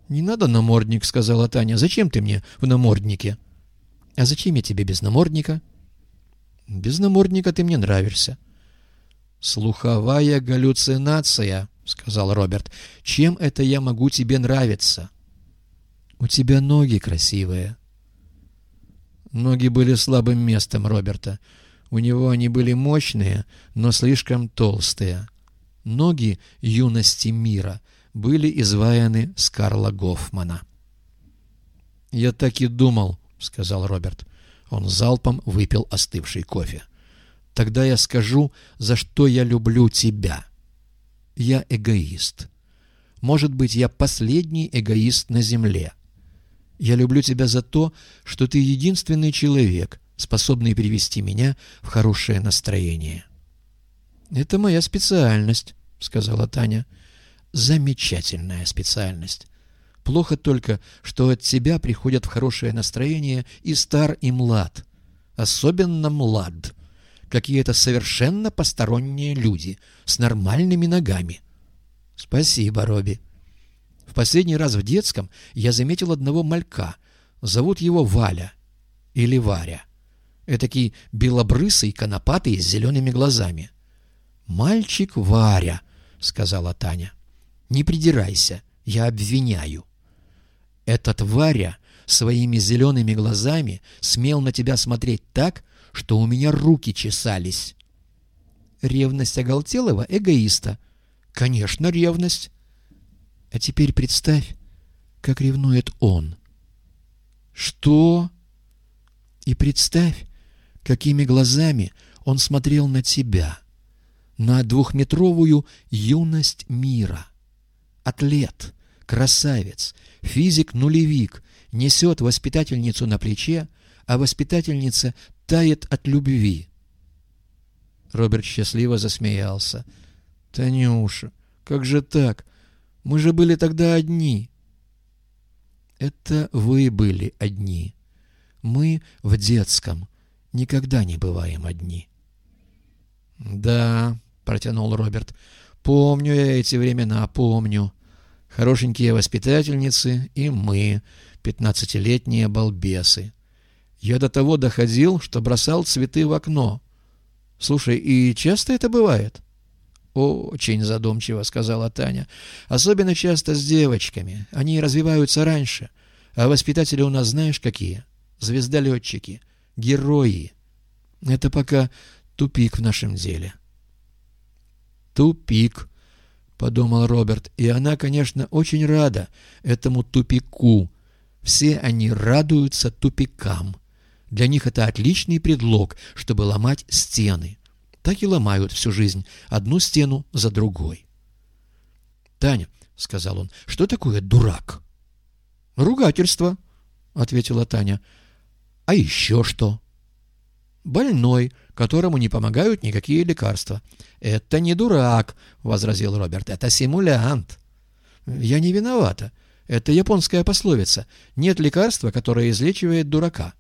«Не надо намордник», — сказала Таня. «Зачем ты мне в наморднике?» «А зачем я тебе без намордника?» «Без намордника ты мне нравишься». «Слуховая галлюцинация», — сказал Роберт. «Чем это я могу тебе нравиться?» «У тебя ноги красивые». Ноги были слабым местом Роберта. У него они были мощные, но слишком толстые. Ноги юности мира были изваяны с Карла Гофмана. «Я так и думал», — сказал Роберт. Он залпом выпил остывший кофе. «Тогда я скажу, за что я люблю тебя. Я эгоист. Может быть, я последний эгоист на земле. Я люблю тебя за то, что ты единственный человек, способный привести меня в хорошее настроение». «Это моя специальность», — сказала Таня. «Замечательная специальность. Плохо только, что от тебя приходят в хорошее настроение и стар, и млад. Особенно млад. Какие-то совершенно посторонние люди с нормальными ногами». «Спасибо, Робби. В последний раз в детском я заметил одного малька. Зовут его Валя или Варя. Этакий белобрысый, конопатый, с зелеными глазами». «Мальчик Варя», — сказала Таня. «Не придирайся, я обвиняю. Этот Варя своими зелеными глазами смел на тебя смотреть так, что у меня руки чесались». «Ревность оголтелого эгоиста». «Конечно, ревность. А теперь представь, как ревнует он». «Что?» «И представь, какими глазами он смотрел на тебя, на двухметровую юность мира. Атлет, красавец, физик-нулевик несет воспитательницу на плече, а воспитательница тает от любви». Роберт счастливо засмеялся. «Танюша, как же так? Мы же были тогда одни». «Это вы были одни. Мы в детском никогда не бываем одни». «Да», — протянул Роберт, — «помню я эти времена, помню. Хорошенькие воспитательницы и мы, 15-летние балбесы. Я до того доходил, что бросал цветы в окно. Слушай, и часто это бывает?» «Очень задумчиво», — сказала Таня. «Особенно часто с девочками. Они развиваются раньше. А воспитатели у нас знаешь какие? Звездолетчики, герои. Это пока тупик в нашем деле». «Тупик», — подумал Роберт. «И она, конечно, очень рада этому тупику. Все они радуются тупикам. Для них это отличный предлог, чтобы ломать стены. Так и ломают всю жизнь одну стену за другой». «Таня», — сказал он, — «что такое дурак?» «Ругательство», — ответила Таня. «А еще что?» «Больной, которому не помогают никакие лекарства». «Это не дурак», — возразил Роберт, — «это симулянт». «Я не виновата. Это японская пословица. Нет лекарства, которое излечивает дурака».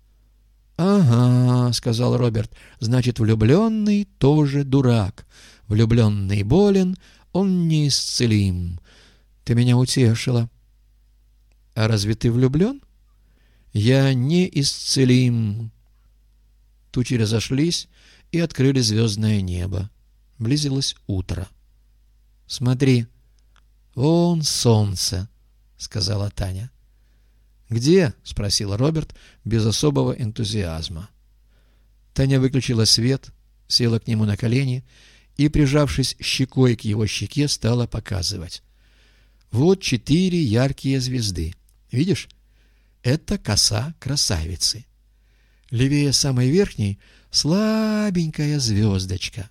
«Ага», — сказал Роберт, — «значит, влюбленный тоже дурак. Влюбленный болен, он неисцелим. Ты меня утешила». «А разве ты влюблен?» «Я неисцелим». Тучи разошлись и открыли звездное небо. Близилось утро. «Смотри, вон солнце», — сказала Таня. «Где?» — спросил Роберт без особого энтузиазма. Таня выключила свет, села к нему на колени и, прижавшись щекой к его щеке, стала показывать. «Вот 4 яркие звезды. Видишь? Это коса красавицы. Левее самой верхней слабенькая звездочка.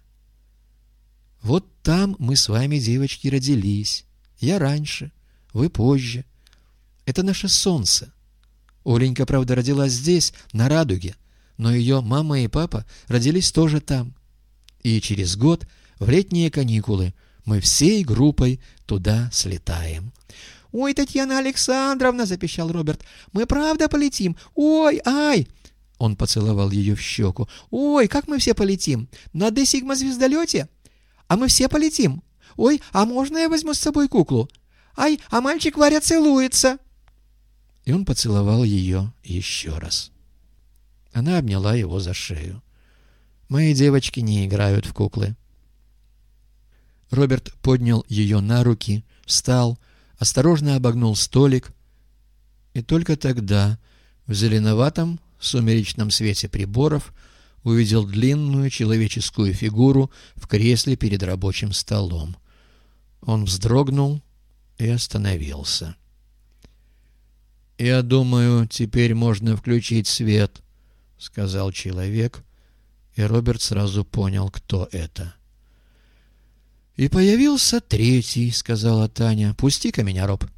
Вот там мы с вами, девочки, родились. Я раньше, вы позже. Это наше солнце. Оленька, правда, родилась здесь, на Радуге, но ее мама и папа родились тоже там. И через год, в летние каникулы, мы всей группой туда слетаем». «Ой, Татьяна Александровна!» — запищал Роберт. «Мы правда полетим? Ой, ай!» Он поцеловал ее в щеку. «Ой, как мы все полетим? На Д-сигма звездолете? А мы все полетим? Ой, а можно я возьму с собой куклу? Ай, а мальчик Варя целуется!» И он поцеловал ее еще раз. Она обняла его за шею. «Мои девочки не играют в куклы». Роберт поднял ее на руки, встал, осторожно обогнул столик, и только тогда в зеленоватом сумеречном свете приборов увидел длинную человеческую фигуру в кресле перед рабочим столом. Он вздрогнул и остановился. «Я думаю, теперь можно включить свет», — сказал человек, и Роберт сразу понял, кто это. «И появился третий», — сказала Таня. «Пусти-ка меня, Роб».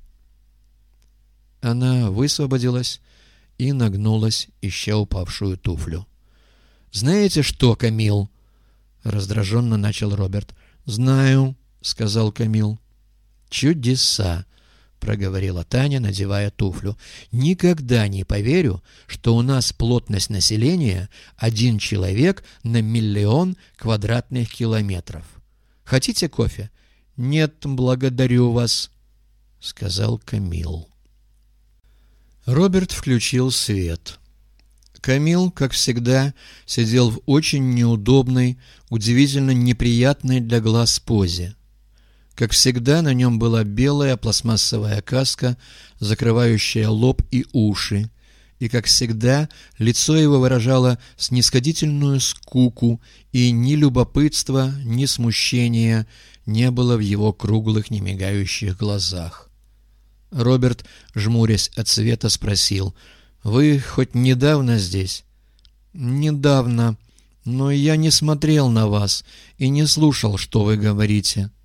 Она высвободилась и нагнулась, ища упавшую туфлю. «Знаете что, Камил?» — раздраженно начал Роберт. «Знаю», — сказал Камил. «Чудеса», — проговорила Таня, надевая туфлю. «Никогда не поверю, что у нас плотность населения 1 человек на 1 000 000 квадратных километров. Хотите кофе?» «Нет, благодарю вас», — сказал Камил. Роберт включил свет. Камил, как всегда, сидел в очень неудобной, удивительно неприятной для глаз позе. Как всегда, на нем была белая пластмассовая каска, закрывающая лоб и уши, и, как всегда, лицо его выражало снисходительную скуку, и ни любопытства, ни смущения не было в его круглых, немигающих глазах. Роберт, жмурясь от света, спросил: «Вы хоть недавно здесь?» «Недавно, но я не смотрел на вас и не слушал, что вы говорите».